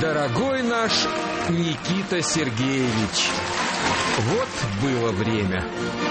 Дорогой наш Никита Сергеевич, вот было время.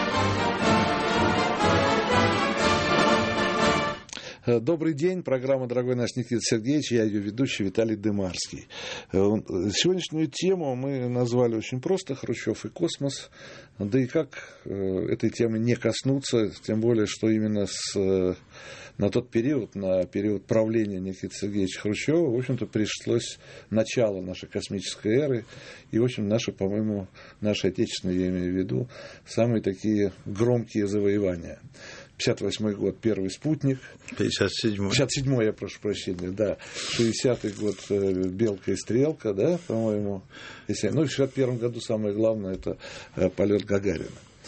Добрый день. Программа «Дорогой наш Никита Сергеевич». Я ее ведущий Виталий Дымарский. Сегодняшнюю тему мы назвали очень просто «Хрущев и космос». Да и как этой темы не коснуться, тем более, что именно на тот период, на период правления Никиты Сергеевича Хрущева, в общем-то, пришлось начало нашей космической эры. И, в общем, наши отечественные, я имею в виду, самые такие громкие завоевания. 58-й год первый спутник. 57-й, я прошу прощения, да. 60-й год Белка и Стрелка, да, по-моему. В 61-м году самое главное это полет Гагарина.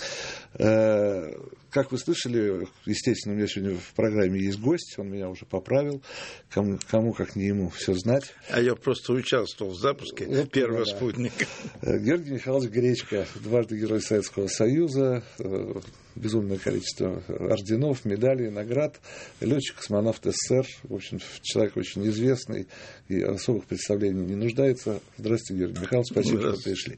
Как вы слышали, естественно, у меня сегодня в программе есть гость, он меня уже поправил, кому как не ему все знать. А я просто участвовал в запуске первого спутника. Георгий Михайлович Гречко, дважды Герой Советского Союза, безумное количество орденов, медалей, наград, летчик-космонавт СССР, в общем, человек очень известный и особых представлений не нуждается. Здравствуйте, Георгий Михайлович, спасибо, что пришли.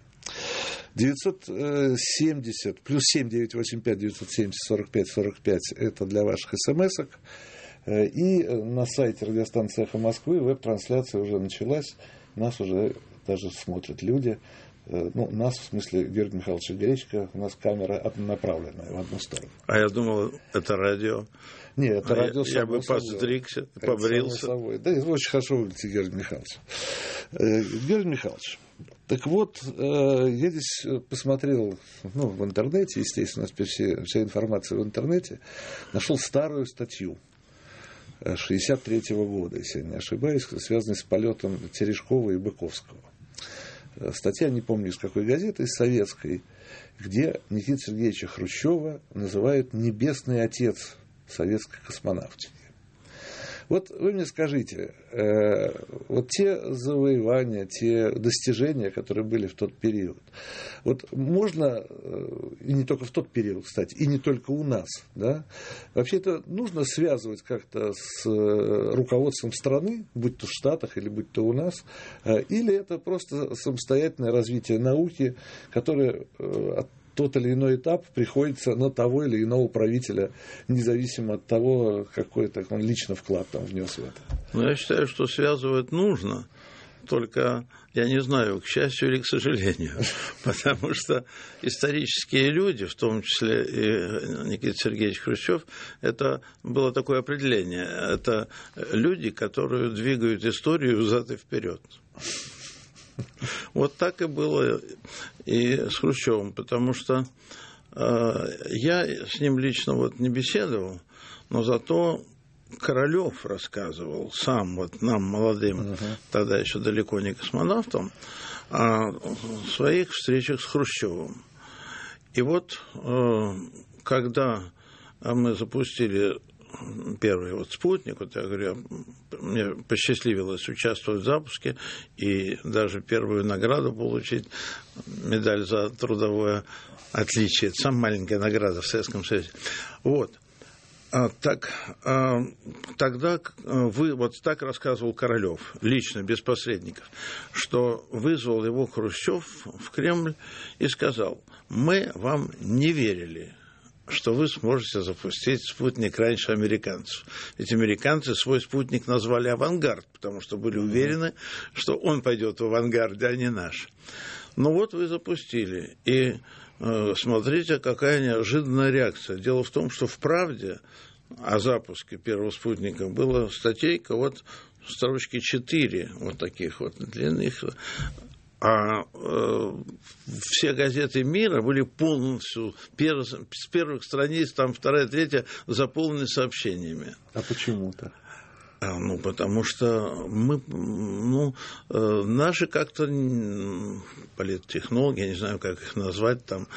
970 плюс 7 985 970 45 45 это для ваших смс-ок. И на сайте радиостанции «Эхо Москвы» веб-трансляция уже началась. Нас уже даже смотрят люди. Ну, нас, в смысле, Георгия Михайловича Гречко, у нас камера направленная в одну сторону. А я думал, это радио. Нет, это радио. Я бы подстригся, побрился. Да, очень хорошо выглядите, Георгий Михайлович. Георгий Михайлович, так вот, я здесь посмотрел в интернете, естественно, вся информация в интернете, нашел старую статью 1963 года, если я не ошибаюсь, связанную с полетом Терешкова и Быковского. Статья, не помню из какой газеты, из советской, где Никита Сергеевича Хрущева называют «небесный отец советской космонавтики». Вот вы мне скажите, вот те завоевания, те достижения, которые были в тот период, вот можно, и не только в тот период, кстати, и не только у нас, да, вообще-то нужно связывать как-то с руководством страны, будь то в Штатах или будь то у нас, или это просто самостоятельное развитие науки, которое тот или иной этап приходится на того или иного правителя, независимо от того, какой он лично вклад там внес в это. Я считаю, что связывать нужно, только я не знаю, к счастью или к сожалению, потому что исторические люди, в том числе и Никита Сергеевич Хрущев, это было такое определение, это люди, которые двигают историю взад и вперед. Вот так и было и с Хрущевым, потому что я с ним лично не беседовал, но зато Королёв рассказывал сам нам, молодым, тогда еще далеко не космонавтам, о своих встречах с Хрущевым. И когда мы запустили первый спутник, я говорю, мне посчастливилось участвовать в запуске и даже первую награду получить, медаль за трудовое отличие. Это самая маленькая награда в Советском Союзе. Тогда так рассказывал Королёв, лично, без посредников, что вызвал его Хрущев в Кремль и сказал: мы вам не верили, что вы сможете запустить спутник раньше американцев. Ведь американцы свой спутник назвали «Авангард», потому что были уверены, что он пойдет в авангарде, а не наш. Но вы запустили. И смотрите, какая неожиданная реакция. Дело в том, что в «Правде» о запуске первого спутника была статейка строчки 4, таких длинных. А все газеты мира были полностью, с первых страниц, там вторая, третья, заполнены сообщениями. А почему-то? Потому что наши как-то политтехнологи, я не знаю, как их назвать, там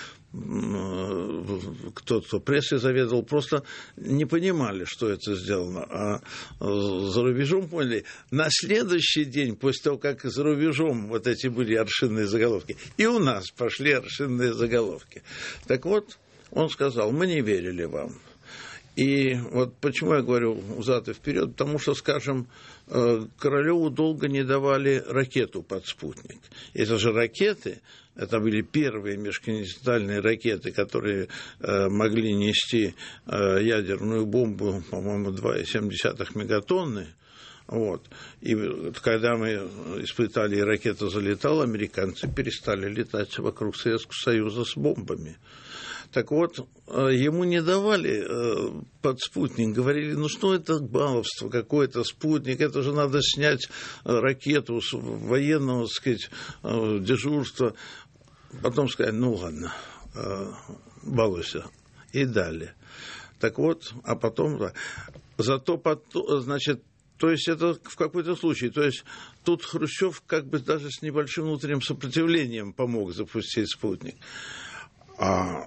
кто прессой заведовал, просто не понимали, что это сделано. А за рубежом поняли. На следующий день, после того, как за рубежом эти были аршинные заголовки, и у нас пошли аршинные заголовки. Так он сказал: мы не верили вам. И вот почему я говорю взад и вперед, потому что, скажем, Королеву долго не давали ракету под спутник. Это же ракеты, это были первые межконтинентальные ракеты, которые могли нести ядерную бомбу, по-моему, 2,7 мегатонны. Вот. И когда мы испытали, и ракета залетала, американцы перестали летать вокруг Советского Союза с бомбами. Так вот, ему не давали под спутник, говорили, ну что это баловство, какое-то спутник, это же надо снять ракету с военного, так сказать, дежурства. Потом сказали, ну ладно, балуйся, и дали. Так вот, а потом, зато, значит, то есть это в какой-то случае. То есть тут Хрущев как бы даже с небольшим внутренним сопротивлением помог запустить спутник. А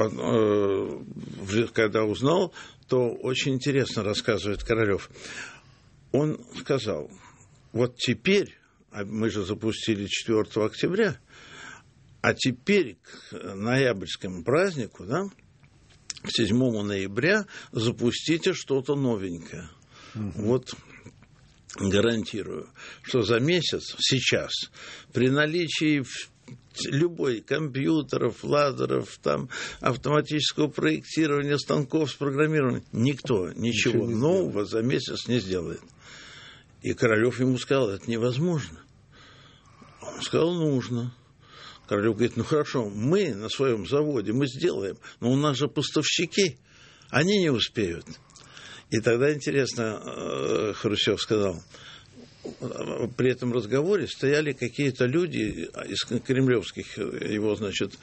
когда узнал, то очень интересно рассказывает Королёв. Он сказал, вот теперь, мы же запустили 4 октября, а теперь к ноябрьскому празднику, да, к 7 ноября запустите что-то новенькое. Вот гарантирую, что за месяц, сейчас, при наличии любой компьютеров, лазеров, там, автоматического проектирования, станков с программированием, никто ничего нового за месяц не сделает. И Королёв ему сказал, это невозможно. Он сказал, нужно. Королёв говорит, ну хорошо, мы на своем заводе, мы сделаем, но у нас же поставщики, они не успеют. И тогда, интересно, Хрущев сказал, при этом разговоре стояли какие-то люди из кремлевских его, значит,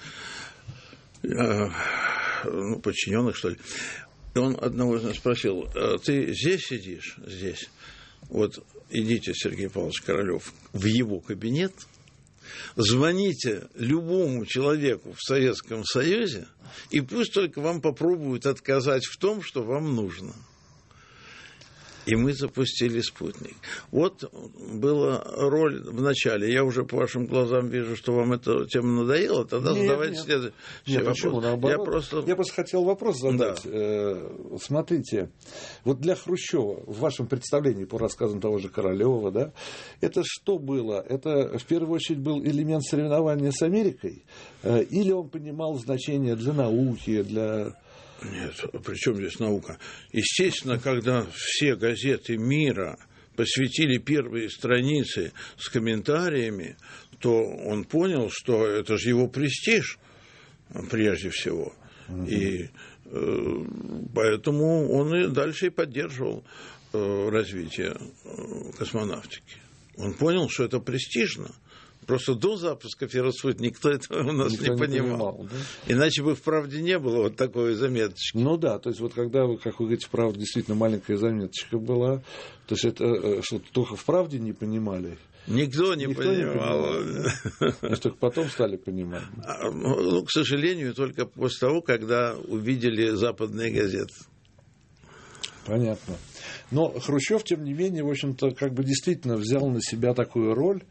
подчиненных, что ли. И он одного из нас спросил, ты здесь сидишь? Здесь. Вот идите, Сергей Павлович Королёв, в его кабинет, звоните любому человеку в Советском Союзе, и пусть только вам попробуют отказать в том, что вам нужно. И мы запустили спутник. Вот была роль в начале. Я уже по вашим глазам вижу, что вам эта тема надоела. Тогда задавайте следующий вопрос. Почему? Наоборот. Я просто хотел вопрос задать. Да. Смотрите, вот для Хрущева, в вашем представлении по рассказам того же Королёва, да, это что было? Это в первую очередь был элемент соревнования с Америкой? Или он понимал значение для науки, для... Нет, при чем здесь наука? Естественно, когда все газеты мира посвятили первые страницы с комментариями, то он понял, что это же его престиж, прежде всего. И поэтому он и дальше поддерживал развитие космонавтики. Он понял, что это престижно. Просто до запуска первого спутника никто этого у нас не понимал. Да? Иначе бы в «Правде» не было вот такой заметочки. Ну да, то есть вот когда, как вы говорите, в «Правде» действительно маленькая заметочка была, то есть это что только в «Правде» не понимали? Никто не понимал. А только потом стали понимать. Ну, к сожалению, только после того, когда увидели западные газеты. Понятно. Но Хрущев, тем не менее, в общем-то, как бы действительно взял на себя такую роль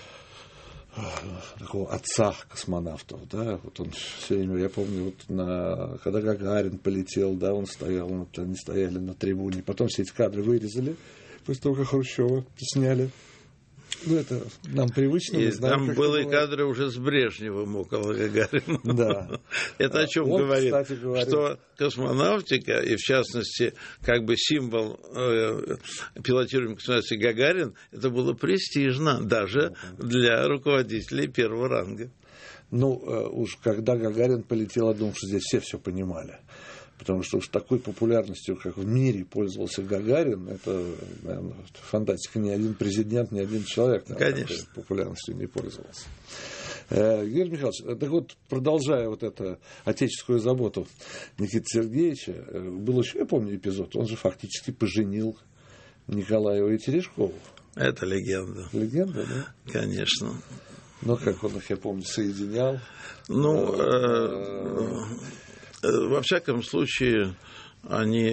такого отца космонавтов, да, вот он все время, я помню, вот когда Гагарин полетел, да, он стоял, вот они стояли на трибуне, потом все эти кадры вырезали, после того, как Хрущева сняли. Ну, это нам привычно. И знаем, там были кадры уже с Брежневым около Гагарина. Да. Это о чем говорит? Что космонавтика, и в частности, как бы символ пилотируемой космонавтики Гагарин, это было престижно даже для руководителей первого ранга. Ну, уж когда Гагарин полетел, я думаю, что здесь все понимали. Потому что уж такой популярностью, как в мире пользовался Гагарин, это, наверное, фантастика. Ни один президент, ни один человек, наверное, такой популярностью не пользовался. Георгий Михайлович, так вот, продолжая вот эту отеческую заботу Никиты Сергеевича, был еще, я помню, эпизод, он же фактически поженил Николаеву и Терешкову. Это легенда. Легенда, да? Конечно. Ну, как он их, я помню, соединял. Ну, во всяком случае, они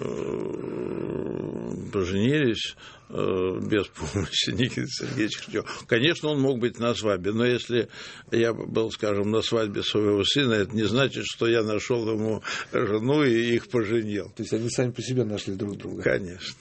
поженились без помощи Никиты Сергеевича Хрущева. Конечно, он мог быть на свадьбе, но если я был, скажем, на свадьбе своего сына, это не значит, что я нашел ему жену и их поженил. То есть они сами по себе нашли друг друга. Конечно.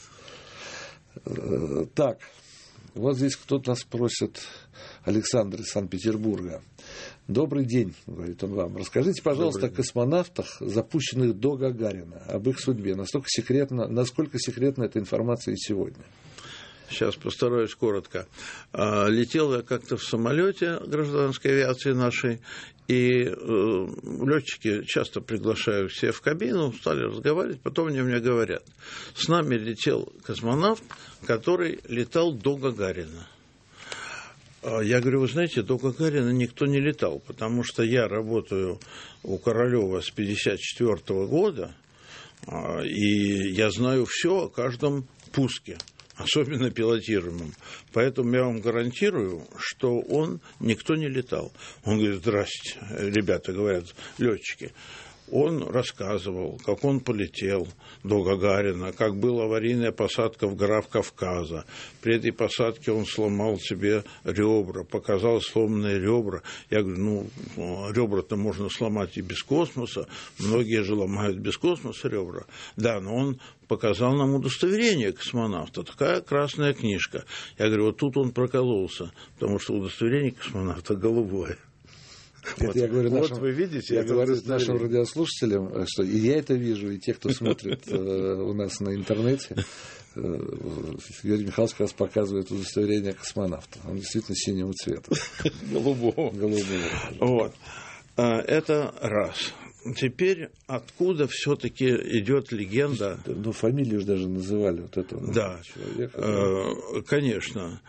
Так, вот здесь кто-то нас просит, Александр из Санкт-Петербурга. Добрый день, говорит он вам. Расскажите, пожалуйста, о космонавтах, запущенных до Гагарина, об их судьбе. Насколько секретна эта информация и сегодня? Сейчас постараюсь коротко. Летел я как-то в самолете гражданской авиации нашей, и летчики часто приглашают всех в кабину, стали разговаривать, потом они мне говорят, с нами летел космонавт, который летал до Гагарина. Я говорю, вы знаете, до Гагарина никто не летал, потому что я работаю у Королева с 1954 года, и я знаю все о каждом пуске, особенно пилотируемом. Поэтому я вам гарантирую, что никто не летал. Он говорит, здрасте, ребята, говорят, летчики. Он рассказывал, как он полетел до Гагарина, как была аварийная посадка в горах Кавказа. При этой посадке он сломал себе ребра, показал сломанные ребра. Я говорю, ребра-то можно сломать и без космоса. Многие же ломают без космоса ребра. Да, но он показал нам удостоверение космонавта. Такая красная книжка. Я говорю, вот тут он прокололся, потому что удостоверение космонавта голубое. Вот, я говорю, вы видите, я говорю нашим радиослушателям, что и я это вижу, и те, кто смотрит у нас на интернете, Георгий Михайлович как раз показывает удостоверение космонавта. Он действительно синего цвета. Голубого. Вот. Это раз. Теперь откуда все-таки идет легенда? Ну, фамилию же даже называли вот этого человека. Конечно.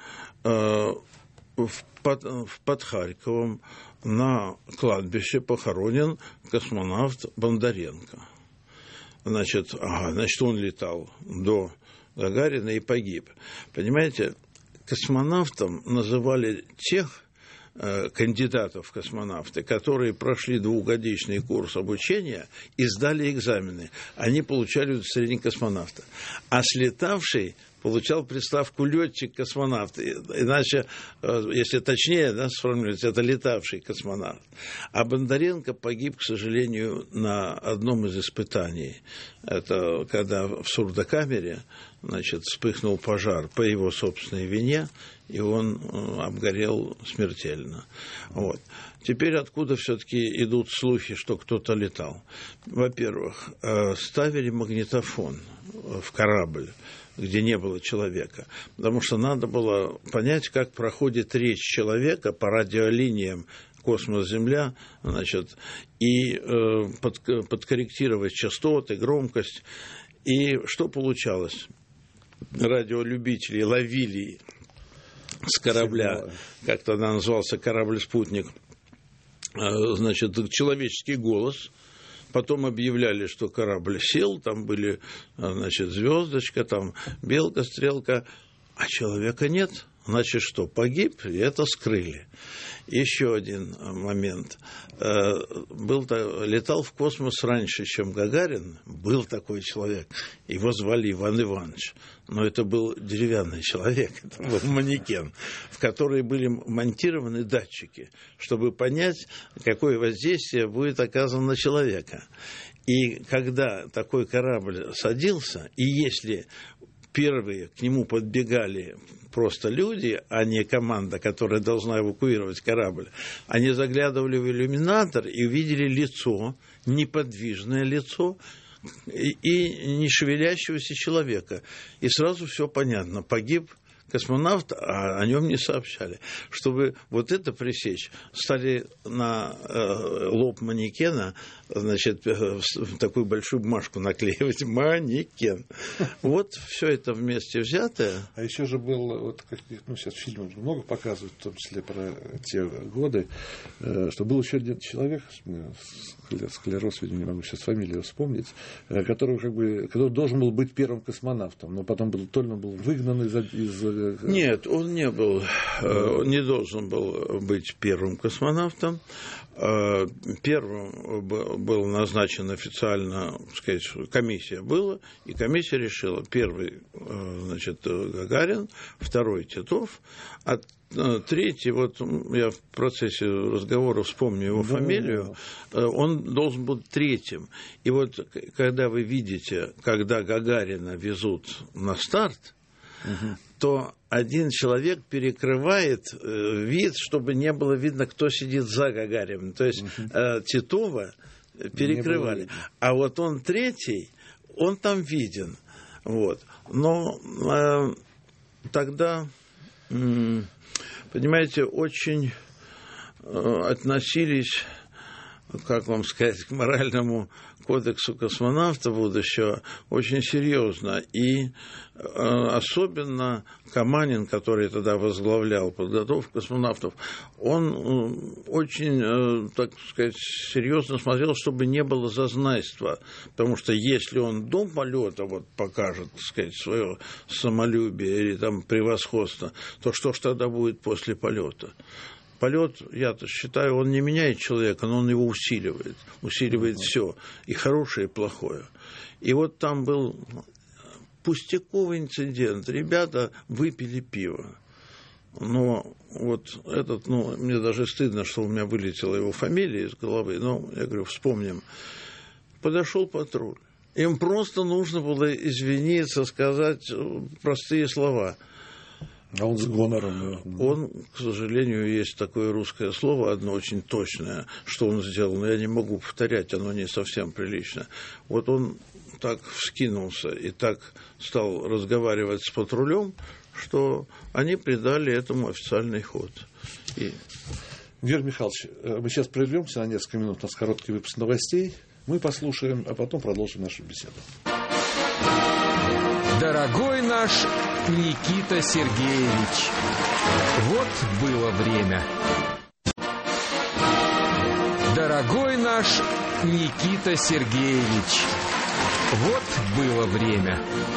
Под Харьковом на кладбище похоронен космонавт Бондаренко. Значит, он летал до Гагарина и погиб. Понимаете, космонавтом называли тех кандидатов в космонавты, которые прошли двухгодичный курс обучения и сдали экзамены. Они получали удостоверение космонавта. А слетавший получал приставку летчик-космонавт. Иначе, если точнее сформулировать, это летавший космонавт. А Бондаренко погиб, к сожалению, на одном из испытаний. Это когда в сурдокамере вспыхнул пожар по его собственной вине, и он обгорел смертельно. Вот. Теперь откуда все-таки идут слухи, что кто-то летал? Во-первых, ставили магнитофон в корабль, где не было человека, потому что надо было понять, как проходит речь человека по радиолиниям космос-Земля, и подкорректировать частоты, громкость. И что получалось? Радиолюбители ловили с корабля, как тогда назывался корабль-спутник, человеческий голос. Потом объявляли, что корабль сел, там были, звездочка, там белка, стрелка, а человека нет. Значит, что, погиб, и это скрыли. Еще один момент. Летал в космос раньше, чем Гагарин. Был такой человек. Его звали Иван Иванович. Но это был деревянный человек. Это был манекен, в который были монтированы датчики, чтобы понять, какое воздействие будет оказано на человека. И когда такой корабль садился, и если первые к нему подбегали просто люди, а не команда, которая должна эвакуировать корабль, они заглядывали в иллюминатор и увидели лицо, неподвижное лицо и не шевелящегося человека. И сразу все понятно. Погиб космонавт, а о нем не сообщали. Чтобы вот это пресечь, стали на лоб манекена, такую большую бумажку наклеивать. Манекен. Вот все это вместе взятое. А еще же был, сейчас фильмов много показывают, в том числе про те годы, что был еще один человек, склероз, видимо, не могу сейчас фамилию вспомнить, который должен был быть первым космонавтом, но потом был выгнан из Нет, он не должен был быть первым космонавтом. Первым был назначен официально, так сказать, комиссия была, и комиссия решила: первый, значит, Гагарин, второй Титов, а третий, вот я в процессе разговора вспомню его фамилию, он должен был третьим. И вот когда вы видите, когда Гагарина везут на старт, то один человек перекрывает вид, чтобы не было видно, кто сидит за Гагариным. То есть Титова перекрывали. А вот он третий, он там виден. Вот. Но тогда, понимаете, очень относились, как вам сказать, к моральному кодексу космонавта будущего очень серьезно. И особенно Каманин, который тогда возглавлял подготовку космонавтов, он очень, так сказать, серьезно смотрел, чтобы не было зазнайства. Потому что если он до полета вот покажет, так сказать, свое самолюбие или там превосходство, то что ж тогда будет после полета? Полет, я-то считаю, он не меняет человека, но он его усиливает все, и хорошее, и плохое. И вот там был пустяковый инцидент. Ребята выпили пиво. Но вот этот, мне даже стыдно, что у меня вылетела его фамилия из головы, но я говорю, вспомним. Подошел патруль. Им просто нужно было извиниться, сказать простые слова. А он с гонором. Он, к сожалению, есть такое русское слово, одно очень точное, что он сделал, но я не могу повторять, оно не совсем прилично. Вот он так вскинулся и так стал разговаривать с патрулем, что они придали этому официальный ход. Георгий Михайлович, мы сейчас прервемся на несколько минут, у нас короткий выпуск новостей. Мы послушаем, а потом продолжим нашу беседу. Дорогой наш Никита Сергеевич, вот было время. Дорогой наш Никита Сергеевич, вот было время.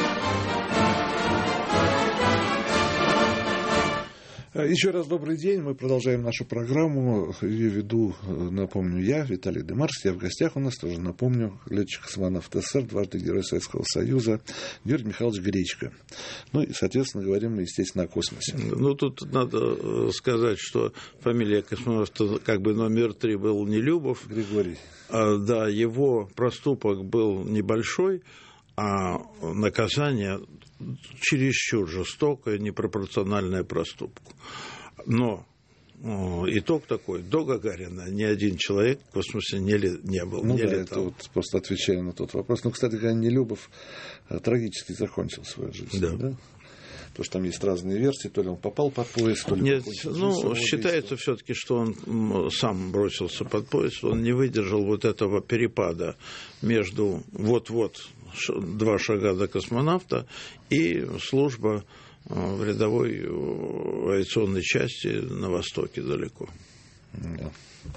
Еще раз добрый день. Мы продолжаем нашу программу. Ее веду, напомню, я, Виталий Демарс. Я в гостях у нас тоже, напомню, летчик-космонавт СССР, дважды Герой Советского Союза, Георгий Михайлович Гречко. Ну и, соответственно, говорим мы, естественно, о космосе. Ну, тут надо сказать, что фамилия космонавта как бы номер 3 был Нелюбов. Григорий. Да, его проступок был небольшой, а наказание чересчур жестокое, непропорциональное проступку. Но итог такой: до Гагарина ни один человек в космосе не был, не летал. Это вот просто отвечая на тот вопрос. Ну, кстати говоря, Нелюбов трагически закончил свою жизнь. Да? Потому что там есть разные версии, то ли он попал под поезд, то ли... Нет, считается все-таки, что он сам бросился под поезд, он не выдержал вот этого перепада между вот-вот 2 шага до космонавта и служба в рядовой авиационной части на Востоке далеко. Да.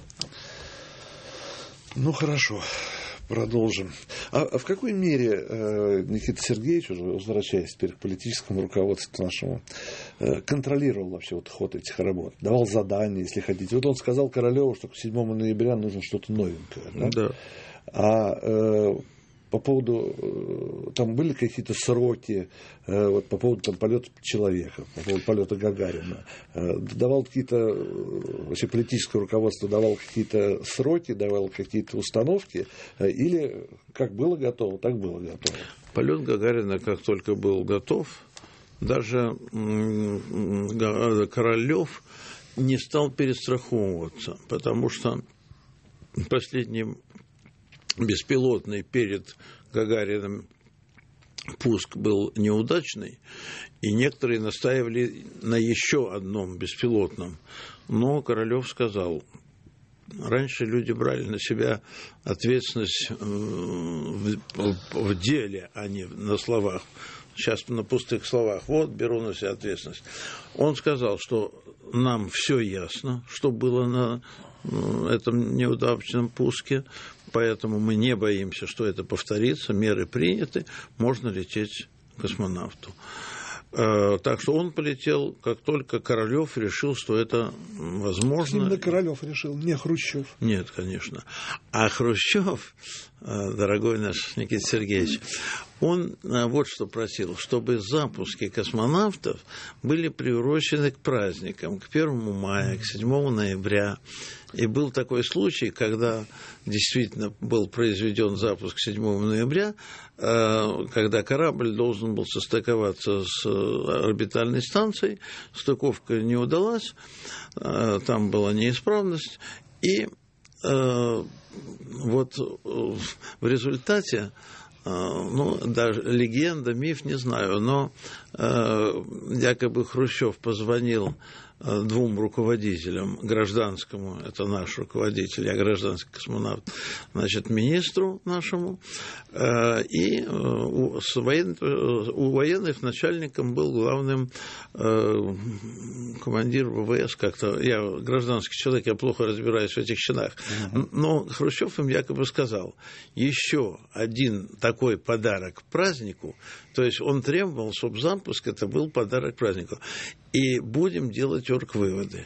Ну, хорошо. Продолжим. А в какой мере Никита Сергеевич, уже возвращаясь теперь к политическому руководству нашему, контролировал вообще вот ход этих работ? Давал задания, если хотите. Вот он сказал Королеву, что к 7 ноября нужно что-то новенькое. Да? А по поводу, там были какие-то сроки, вот, по поводу там, полета человека, по поводу полета Гагарина, давал какие-то, вообще политическое руководство давало какие-то сроки, давало какие-то установки, или как было готово, так было готово? Полет Гагарина, как только был готов, даже Королев не стал перестраховываться, потому что последний беспилотный перед Гагариным пуск был неудачный, и некоторые настаивали на еще одном беспилотном. Но Королев сказал: раньше люди брали на себя ответственность в деле, а не на словах. Сейчас на пустых словах. Вот, беру на себя ответственность. Он сказал, что нам все ясно, что было на этом неудачном пуске, поэтому мы не боимся, что это повторится, меры приняты, можно лететь к космонавту. Так что он полетел, как только Королёв решил, что это возможно. Именно Королёв решил, не Хрущев. Нет, конечно. А Хрущев, дорогой наш Никита Сергеевич, он вот что просил, чтобы запуски космонавтов были приурочены к праздникам, к 1 мая, к 7 ноября. И был такой случай, когда действительно был произведен запуск 7 ноября, когда корабль должен был состыковаться с орбитальной станцией, стыковка не удалась, там была неисправность, и вот в результате, ну, даже легенда, миф, не знаю, но якобы Хрущев позвонил 2 руководителям, гражданскому, это наш руководитель, я гражданский космонавт, значит, министру нашему, и у военных начальником был главным командир ВВС, как-то, я гражданский человек, я плохо разбираюсь в этих чинах, но Хрущев им якобы сказал, еще один такой подарок к празднику, то есть он требовал, чтобы запуск это был подарок к празднику. И будем делать оргвыводы.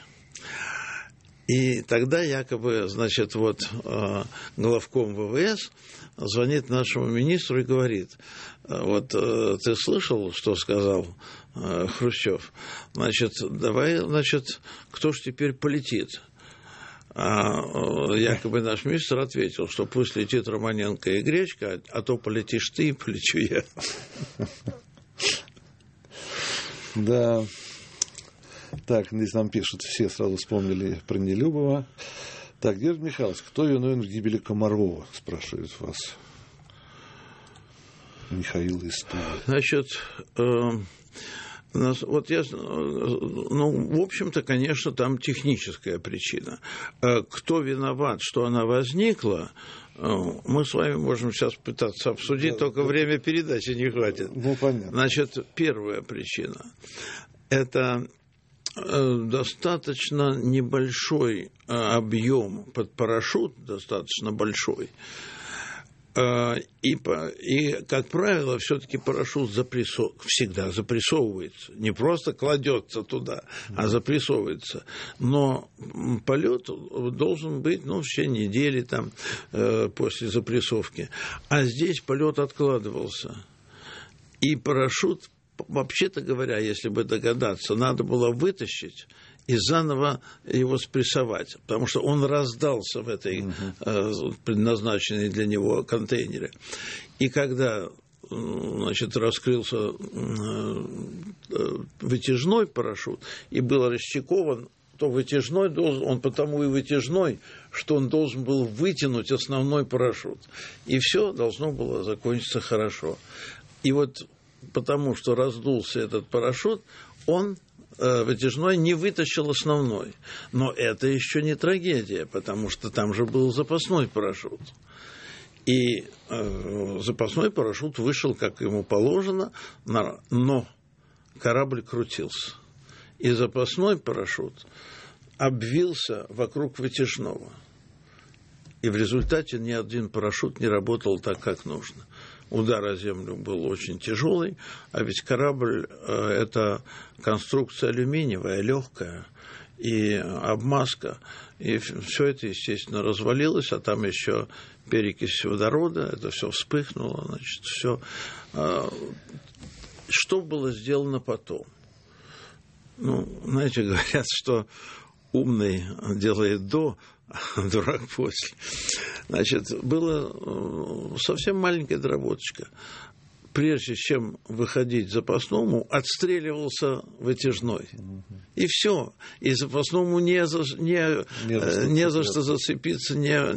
И тогда якобы, значит, вот главком ВВС звонит нашему министру и говорит, вот ты слышал, что сказал Хрущев? Значит, давай, значит, кто ж теперь полетит? А якобы наш министр ответил, что пусть летит Романенко и Гречка, а то полетишь ты и полечу я. Да. Так, здесь нам пишут, все сразу вспомнили про Нелюбова. Так, Георгий Михайлович, кто виновен в гибели Комарова, спрашивает вас Михаил из Тулы. Значит, вот я, ну, в общем-то, конечно, там техническая причина. Кто виноват, что она возникла, мы с вами можем сейчас пытаться обсудить, только время передачи не хватит. Ну, понятно. Значит, первая причина – это достаточно небольшой объем под парашют, достаточно большой. И, как правило, все-таки парашют всегда запрессовывается. Не просто кладется туда, а запрессовывается. Но полет должен быть, ну, в течение недели там, после запрессовки. А здесь полет откладывался. И парашют, вообще-то говоря, если бы догадаться, надо было вытащить и заново его спрессовать, потому что он раздался в этой предназначенной для него контейнере. И когда, значит, раскрылся вытяжной парашют и был расчекован, то вытяжной должен, он потому и вытяжной, что он должен был вытянуть основной парашют. И все должно было закончиться хорошо. И вот потому что раздулся этот парашют, он вытяжной не вытащил основной. Но это еще не трагедия, потому что там же был запасной парашют. И запасной парашют вышел, как ему положено, но корабль крутился. И запасной парашют обвился вокруг вытяжного. И в результате ни один парашют не работал так, как нужно. Удар о землю был очень тяжелый, а ведь корабль – это конструкция алюминиевая, легкая, и обмазка. И все это, естественно, развалилось, а там еще перекись водорода, это все вспыхнуло, значит, все. Что было сделано потом? Ну, знаете, говорят, что умный делает до, а дурак после. Значит, была совсем маленькая доработочка. Прежде чем выходить запасному, отстреливался вытяжной. И все. И запасному не за что зацепиться,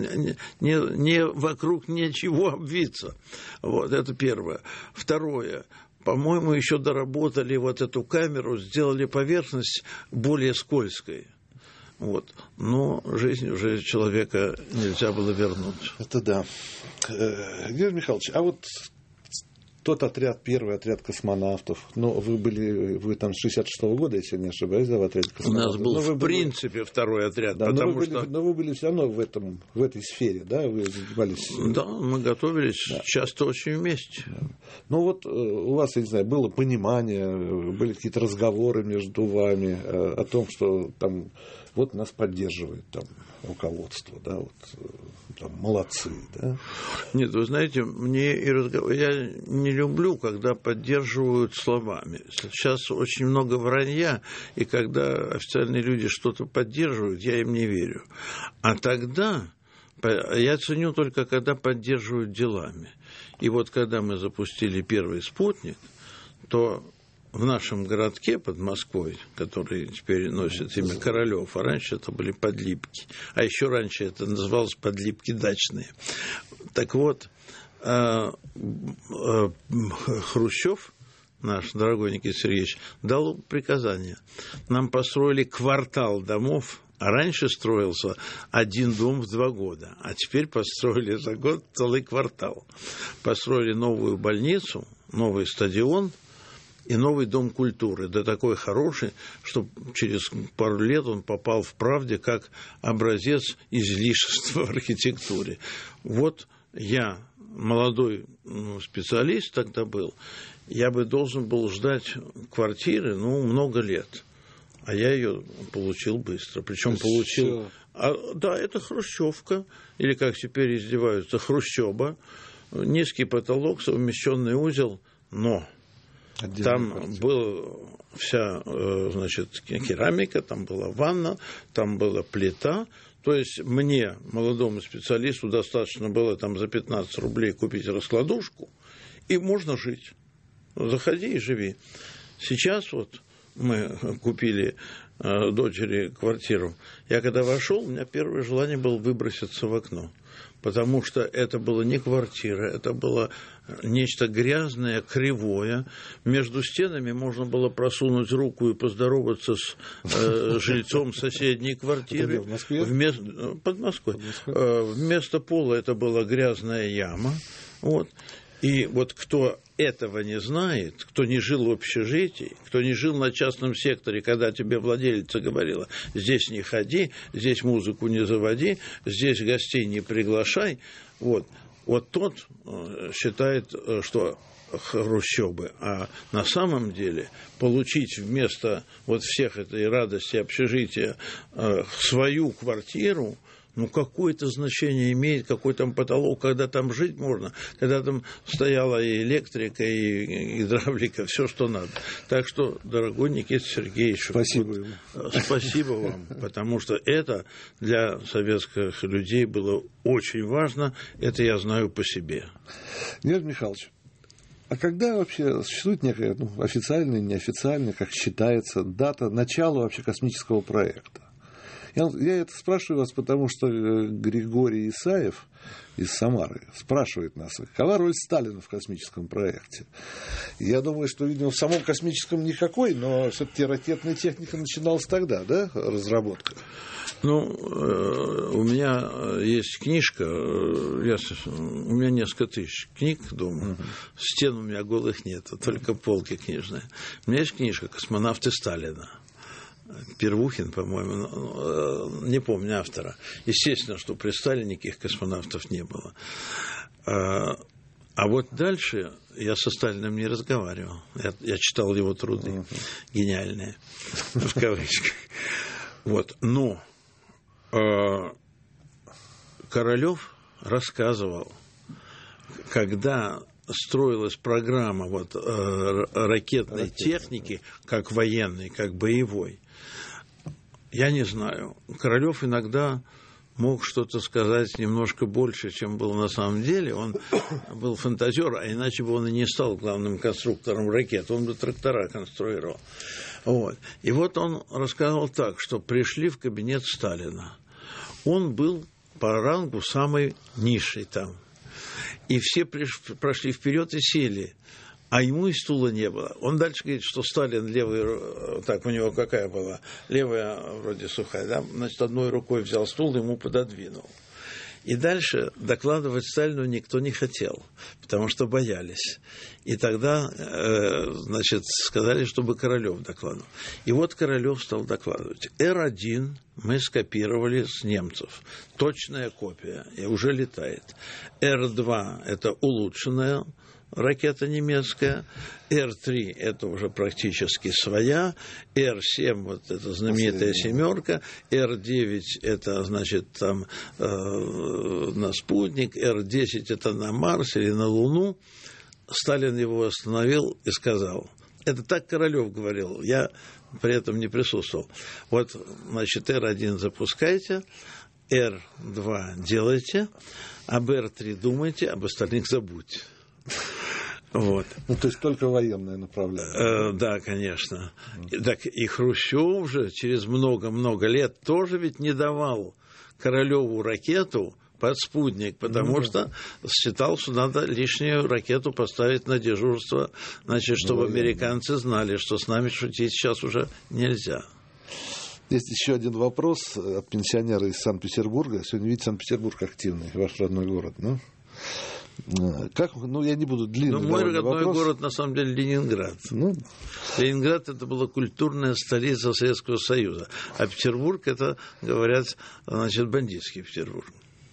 вокруг ничего обвиться. Вот, это первое. Второе. По-моему, еще доработали вот эту камеру, сделали поверхность более скользкой. Вот. Но жизнь уже человека нельзя было вернуть. Это да. Георгий Михайлович, а вот тот отряд, первый отряд космонавтов, но вы там с 66-го года, если не ошибаюсь, да, в отряде космонавтов. У нас был, в принципе, второй отряд, да, потому что... Но вы были все равно в этой сфере, да, вы занимались... Да, мы готовились часто очень вместе. Да. Ну вот у вас, я не знаю, было понимание, были какие-то разговоры между вами о том, что там вот нас поддерживает там руководство, да, вот там молодцы, да? Нет, вы знаете, я не люблю, когда поддерживают словами. Сейчас очень много вранья, и когда официальные люди что-то поддерживают, я им не верю. А тогда я ценю только, когда поддерживают делами. И вот когда мы запустили первый спутник, то в нашем городке под Москвой, который теперь носит имя Королёв, а раньше это были Подлипки, а еще раньше это называлось Подлипки дачные. Так вот, Хрущев, наш дорогой Никита Сергеевич, дал приказание. Нам построили квартал домов, а раньше строился один дом в 2 года, а теперь построили за год целый квартал. Построили новую больницу, новый стадион и новый дом культуры, да такой хороший, что через пару лет он попал в «Правде» как образец излишества в архитектуре. Вот я, молодой специалист тогда был, я бы должен был ждать квартиры, много лет. А я ее получил быстро. Причем получил... да, это хрущевка, или, как теперь издеваются, хрущоба. Низкий потолок, совмещенный узел, но... Там была вся, керамика, там была ванна, там была плита. То есть мне, молодому специалисту, достаточно было там за 15 рублей купить раскладушку, и можно жить. Заходи и живи. Сейчас вот мы купили дочери квартиру. Я когда вошел, у меня первое желание было выброситься в окно. Потому что это была не квартира, это было нечто грязное, кривое. Между стенами можно было просунуть руку и поздороваться с жильцом соседней квартиры. В Москве? Под Москвой. Вместо пола это была грязная яма. Вот. И вот кто этого не знает, кто не жил в общежитии, кто не жил на частном секторе, когда тебе владелица говорила, здесь не ходи, здесь музыку не заводи, здесь гостей не приглашай, вот тот считает, что хрущёбы. А на самом деле получить вместо вот всех этой радости общежития свою квартиру, какое-то значение имеет, какой там потолок, когда там жить можно, когда там стояла и электрика, и гидравлика, все, что надо. Так что, дорогой Никита Сергеевич, спасибо вам, потому что это для советских людей было очень важно, это я знаю по себе. Георгий Михайлович, а когда вообще существует некая официальная, неофициальная, как считается, дата начала вообще космического проекта? Я это спрашиваю вас, потому что Григорий Исаев из Самары спрашивает нас, какова роль Сталина в космическом проекте. Я думаю, что, видимо, в самом космическом никакой, но все-таки ракетная техника начиналась тогда, да, разработка? У меня есть книжка, у меня несколько тысяч книг дома, стен у меня голых нет, только полки книжные. У меня есть книжка «Космонавты Сталина». Первухин, по-моему, не помню автора. Естественно, что при Сталине никаких космонавтов не было. А вот дальше я со Сталиным не разговаривал. Я читал его труды, гениальные, в кавычках. Вот. Но Королёв рассказывал, когда строилась программа ракетной техники, как военной, как боевой. Я не знаю. Королёв иногда мог что-то сказать немножко больше, чем было на самом деле. Он был фантазер, а иначе бы он и не стал главным конструктором ракет. Он бы трактора конструировал. Вот. И вот он рассказывал так, что пришли в кабинет Сталина. Он был по рангу самый низший там. И все прошли вперед и сели. А ему и стула не было. Он дальше говорит, что Сталин левый, так у него какая была, левая вроде сухая, да? Значит, одной рукой взял стул, ему пододвинул. И дальше докладывать Сталину никто не хотел, потому что боялись. И тогда, значит, сказали, чтобы Королёв докладывал. И вот Королёв стал докладывать. Р-1 мы скопировали с немцев. Точная копия, и уже летает. Р-2 – это улучшенная ракета немецкая, Р-3 – это уже практически своя, Р-7 – вот это знаменитая семерка, Р-9 – это, значит, там на спутник, Р-10 – это на Марс или на Луну. Сталин его остановил и сказал, это так Королёв говорил, я при этом не присутствовал. Вот, значит, Р-1 запускайте, Р-2 делайте, об Р-3 думайте, об остальных забудьте. Вот. Ну, то есть только военное направление. Да, конечно. Так и Хрущев же через много-много лет тоже ведь не давал Королёву ракету под спутник, потому что считал, что надо лишнюю ракету поставить на дежурство, значит, чтобы американцы знали, что с нами шутить сейчас уже нельзя. Есть еще один вопрос от пенсионера из Санкт-Петербурга. Сегодня, видите, Санкт-Петербург активный, ваш родной город, ну? Как, я не буду длинный. Мой родной город, на самом деле, Ленинград. Ленинград – это была культурная столица Советского Союза. А Петербург – это, говорят, значит, бандитский Петербург.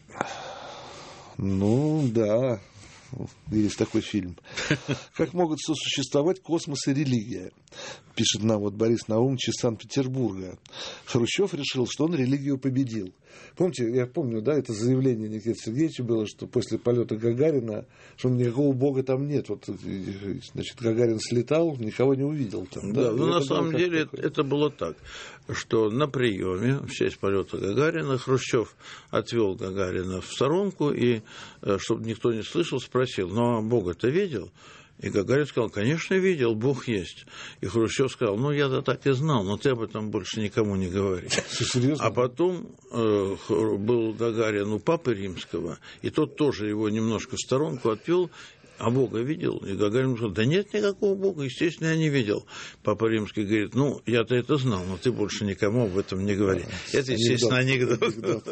Ну, да. Есть такой фильм. Как могут сосуществовать космос и религия? Пишет нам вот Борис Наумович из Санкт-Петербурга. Хрущев решил, что он религию победил. Помните, я помню, да, это заявление Никиты Сергеевича было, что после полета Гагарина, что никакого бога там нет. Вот, значит, Гагарин слетал, никого не увидел там. Да, ну, на самом деле это было так, что на приеме в честь полета Гагарина Хрущев отвел Гагарина в сторонку и, чтобы никто не слышал, спросил, ну, а Бога-то видел? И Гагарин сказал, конечно, видел, Бог есть. И Хрущев сказал, ну, я-то так и знал, но ты об этом больше никому не говори. А потом был Гагарин у Папы Римского, и тот тоже его немножко в сторонку отвел. А Бога видел? И Гагарин сказал, да нет никакого Бога, естественно, я не видел. Папа Римский говорит, ну, я-то это знал, но ты больше никому об этом не говори. Это, естественно, анекдот.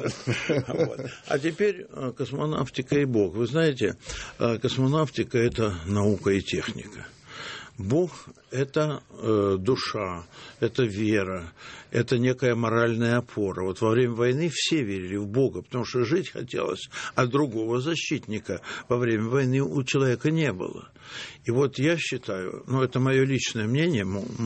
А теперь космонавтика и Бог. Вы знаете, космонавтика – это наука и техника. Бог – это душа, это вера, это некая моральная опора. Вот во время войны все верили в Бога, потому что жить хотелось, а другого защитника во время войны у человека не было. И вот я считаю, ну это мое личное мнение,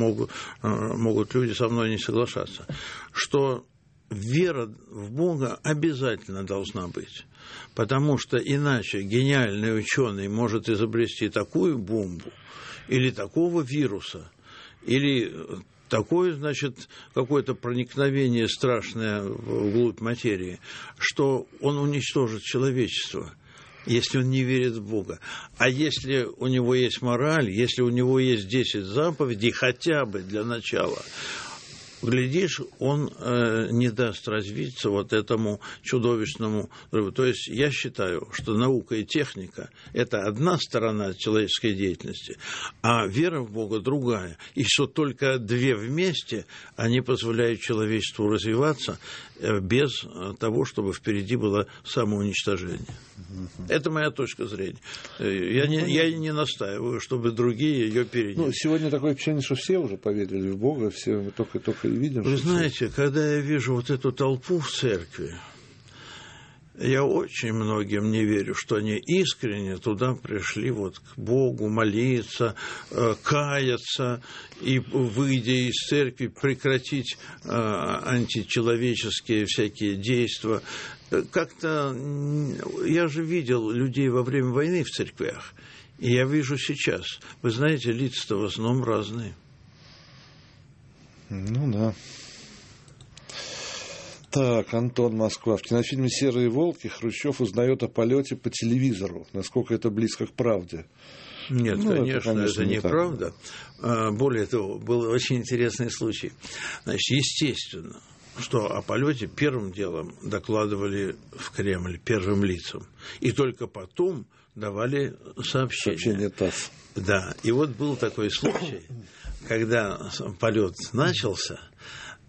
могут люди со мной не соглашаться, что вера в Бога обязательно должна быть. Потому что иначе гениальный ученый может изобрести такую бомбу, или такого вируса, или такое, значит, какое-то проникновение страшное вглубь материи, что он уничтожит человечество, если он не верит в Бога. А если у него есть мораль, если у него есть 10 заповедей, хотя бы для начала, глядишь, он не даст развиться вот этому чудовищному взрыву. То есть я считаю, что наука и техника – это одна сторона человеческой деятельности, а вера в Бога – другая. И что только две вместе, они позволяют человечеству развиваться без того, чтобы впереди было самоуничтожение. Это моя точка зрения. Я не настаиваю, чтобы другие ее переняли. Ну, сегодня такое впечатление, что все уже поверили в Бога, все мы только и видим. Вы знаете, когда я вижу вот эту толпу в церкви, я очень многим не верю, что они искренне туда пришли вот к Богу молиться, каяться и, выйдя из церкви, прекратить античеловеческие всякие действия. Как-то я же видел людей во время войны в церквях, и я вижу сейчас. Вы знаете, лица-то в основном разные. Ну да. Так, Антон, Москва. В кинофильме «Серые волки» Хрущев узнает о полете по телевизору. Насколько это близко к правде? Нет, конечно, это неправда. Более того, был очень интересный случай. Значит, естественно, что о полете первым делом докладывали в Кремль первым лицам. И только потом давали сообщения. Сообщение ТАСС. Да, и вот был такой случай, когда полет начался,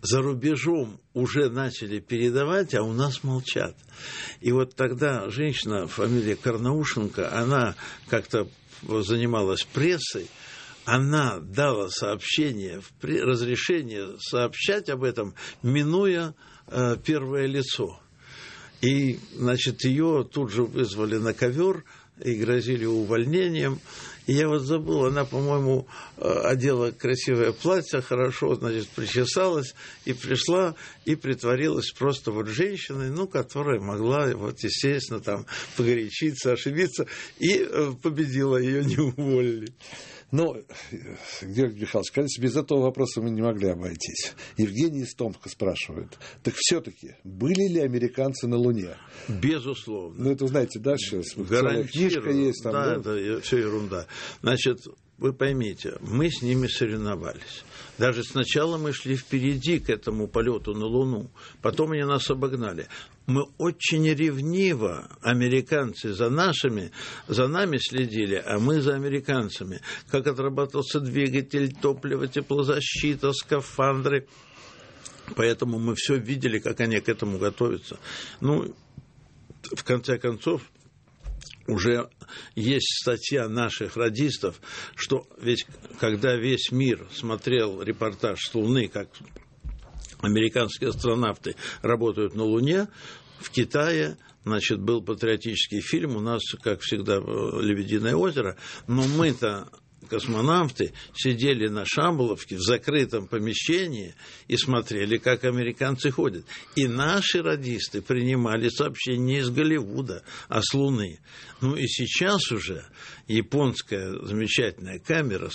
за рубежом уже начали передавать, а у нас молчат. И вот тогда женщина, фамилия Карнаушенко, она как-то занималась прессой, она дала сообщение, разрешение сообщать об этом, минуя первое лицо. И, значит, ее тут же вызвали на ковер и грозили увольнением. И я вот забыл, она, по-моему, одела красивое платье, хорошо, значит, причесалась и пришла и притворилась просто вот женщиной, ну, которая могла, вот, естественно, там погорячиться, ошибиться, и победила, ее не уволили. Но, Георгий Михайлович, конечно, без этого вопроса мы не могли обойтись. Евгений из Томска спрашивает, так все-таки были ли американцы на Луне? Безусловно. Ну, это, знаете, да, сейчас целая книжка есть там. Да, это все ерунда. Значит, вы поймите, мы с ними соревновались. Даже сначала мы шли впереди к этому полету на Луну, потом они нас обогнали. Мы очень ревниво, американцы за нами следили, а мы за американцами. Как отрабатывался двигатель, топливо, теплозащита, скафандры. Поэтому мы все видели, как они к этому готовятся. Ну, в конце концов, уже есть статья наших радистов, что ведь когда весь мир смотрел репортаж с Луны, как американские астронавты работают на Луне, в Китае, значит, был патриотический фильм, у нас, как всегда, «Лебединое озеро», но мы-то, космонавты, сидели на Шамбаловке в закрытом помещении и смотрели, как американцы ходят. И наши радисты принимали сообщения из Голливуда, а с Луны. Ну и сейчас уже японская замечательная камера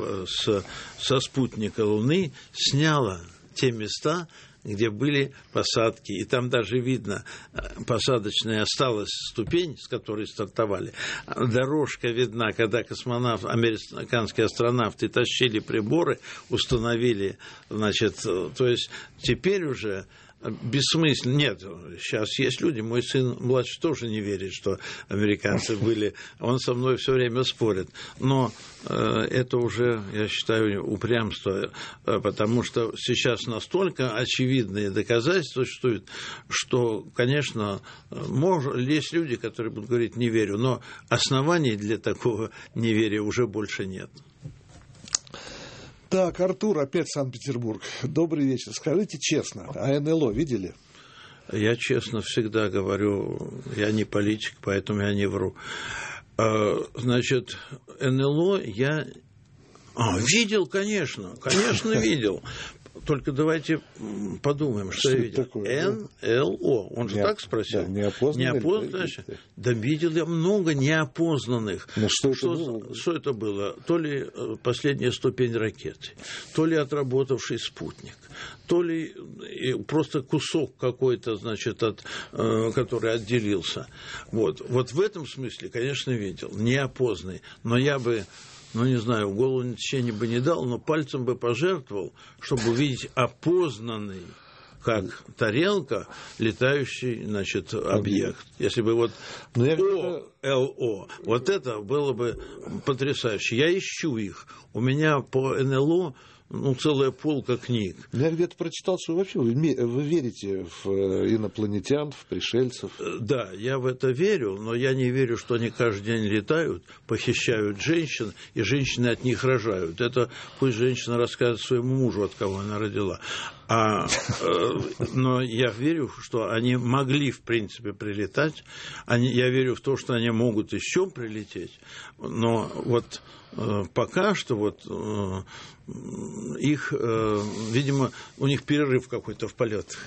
со спутника Луны сняла те места, где были посадки, и там даже видно, посадочная осталась ступень, с которой стартовали. Дорожка видна, когда американские астронавты тащили приборы, установили, значит, то есть теперь уже бессмысленно. Нет, сейчас есть люди, мой сын младший тоже не верит, что американцы были, он со мной все время спорит, но это уже, я считаю, упрямство, потому что сейчас настолько очевидные доказательства существуют, что, конечно, есть люди, которые будут говорить «не верю», но оснований для такого неверия уже больше нет. Так, Артур, опять Санкт-Петербург. Добрый вечер. Скажите честно, а НЛО видели? Я честно всегда говорю, я не политик, поэтому я не вру. Значит, НЛО я... видел, конечно, видел. Только давайте подумаем, что я видел. НЛО. Он же так спросил. Да, неопознанные. Да, видел я много неопознанных. Но что это было? То ли последняя ступень ракеты, то ли отработавший спутник, то ли просто кусок какой-то, значит, который отделился. Вот в этом смысле, конечно, видел. Неопознанный. Но я бы... не знаю, в голову течение бы не дал, но пальцем бы пожертвовал, чтобы увидеть опознанный, как тарелка, летающий, значит, объект. Если бы вот ОЛО, вот это было бы потрясающе. Я ищу их. У меня по НЛО целая полка книг. Я где-то прочитал, что вообще вы верите в инопланетян, в пришельцев. Да, я в это верю, но я не верю, что они каждый день летают, похищают женщин, и женщины от них рожают. Это пусть женщина рассказывает своему мужу, от кого она родила. Но я верю, что они могли, в принципе, прилетать. Я верю в то, что они могут еще прилететь. Но вот пока что их, видимо, у них перерыв какой-то в полетах.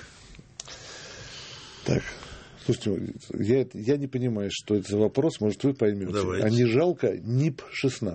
Так, слушайте, я не понимаю, что это за вопрос, может, вы поймете. Давайте. А не жалко НИП-16?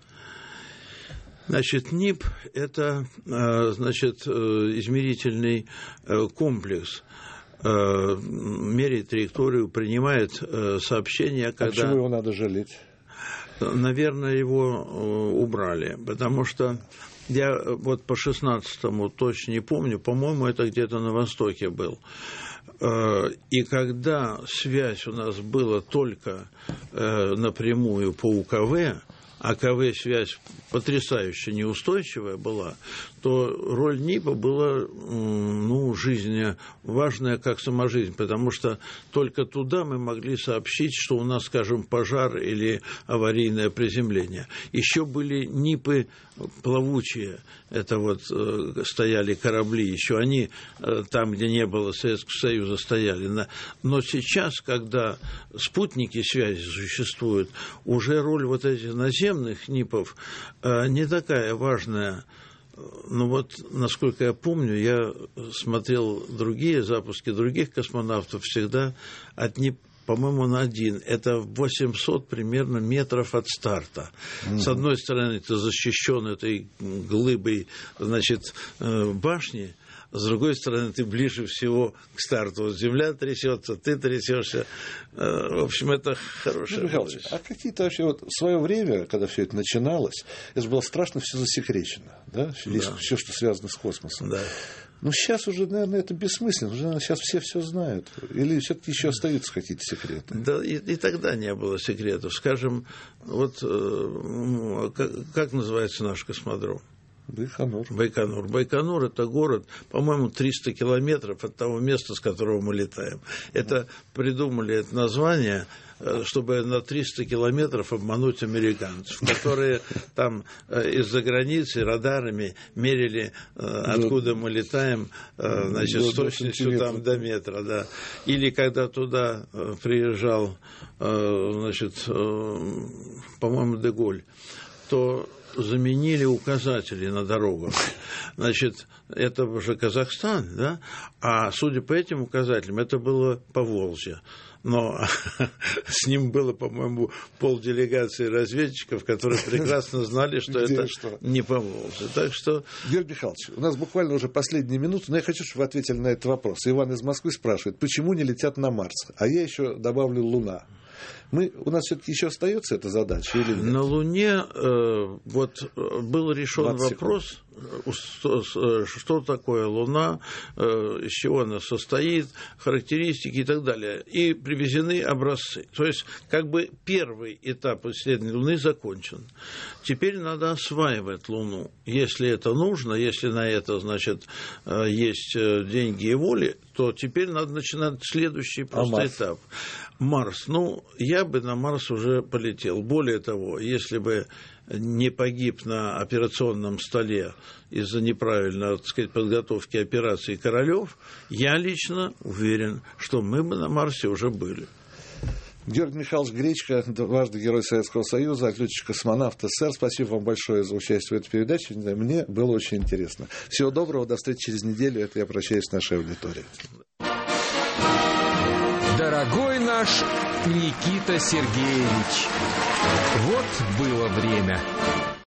Значит, НИП – это, значит, измерительный комплекс. Меряет траекторию, принимает сообщения. А почему его надо жалеть? Наверное, его убрали, потому что я вот по 16-му точно не помню, по-моему, это где-то на Востоке был. И когда связь у нас была только напрямую по УКВ, АКВ-связь потрясающе неустойчивая была, то роль НИПа была, жизненно важная, как сама жизнь, потому что только туда мы могли сообщить, что у нас, скажем, пожар или аварийное приземление. Еще были НИПы плавучие, это вот стояли корабли, еще они там, где не было Советского Союза, стояли. Но сейчас, когда спутники связи существуют, уже роль вот этих наземных НИПов не такая важная. Насколько я помню, я смотрел другие запуски других космонавтов, всегда от НИП, по-моему, на один. Это 800 примерно метров от старта. С одной стороны, ты защищен этой глыбой, башни, с другой стороны, ты ближе всего к старту. Вот земля трясется, ты трясешься. В общем, это хорошая Михайлович, а какие-то вообще в свое время, когда все это начиналось, это же было страшно все засекречено, да? Все, что связано с космосом. Да. Сейчас уже, наверное, это бессмысленно. Уже, наверное, сейчас все знают. Или все-таки еще остаются какие-то секреты? Да, и тогда не было секретов. Скажем, как называется наш космодром? Байконур. Байконур – это город, по-моему, 300 километров от того места, с которого мы летаем. Это придумали это название, чтобы на 300 километров обмануть американцев, которые там из-за границы радарами мерили, откуда мы летаем, с точностью там до метра. Да. Или когда туда приезжал, по-моему, Де-Голь, то заменили указатели на дорогах. Это уже Казахстан, да? А судя по этим указателям, это было Поволжье. Но с ним было, по-моему, полделегации разведчиков, которые прекрасно знали, что это не Поволжье. Так что... Георгий Михайлович, у нас буквально уже последние минуты, но я хочу, чтобы вы ответили на этот вопрос. Иван из Москвы спрашивает, почему не летят на Марс? А я еще добавлю Луна. У нас все-таки еще остается эта задача или нет? На Луне был решен вопрос, что такое Луна, из чего она состоит, характеристики и так далее. И привезены образцы. То есть, первый этап исследования Луны закончен. Теперь надо осваивать Луну. Если это нужно, если на это, есть деньги и воля, то теперь надо начинать следующий этап. Марс. Я бы на Марс уже полетел. Более того, если бы не погиб на операционном столе из-за неправильной, подготовки операции Королёв, я лично уверен, что мы бы на Марсе уже были. Георгий Михайлович Гречко, дважды Герой Советского Союза, летчик-космонавт СССР. Спасибо вам большое за участие в этой передаче. Мне было очень интересно. Всего доброго, до встречи через неделю. Это я прощаюсь с нашей аудиторией. Дорогой наш Никита Сергеевич, вот было время.